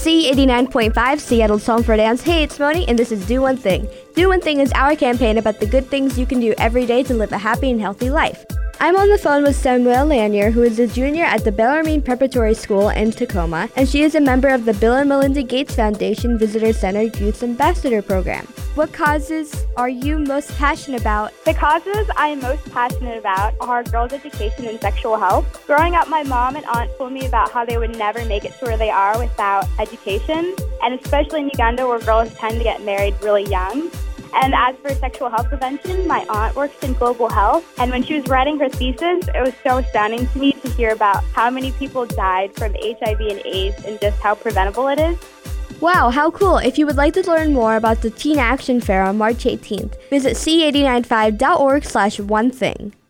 C89.5, Seattle's home for dance. Hey, it's Moni, and this is Do One Thing. Do One Thing is our campaign about the good things you can do every day to live a happy and healthy life. I'm on the phone with Samuel Lanier, who is a junior at the Bellarmine Preparatory School in Tacoma, and she is a member of the Bill and Melinda Gates Foundation Visitor Center Youth Ambassador Program. What causes are you most passionate about? The causes I am most passionate about are girls' education and sexual health. Growing up, my mom and aunt told me about how they would never make it to where they are without education, and especially in Uganda where girls tend to get married really young. And as for sexual health prevention, my aunt works in global health, and when she was writing her thesis, it was so astounding to me to hear about how many people died from HIV and AIDS and just how preventable it is. Wow, how cool! If you would like to learn more about the Teen Action Fair on March 18th, visit c895.org/onething.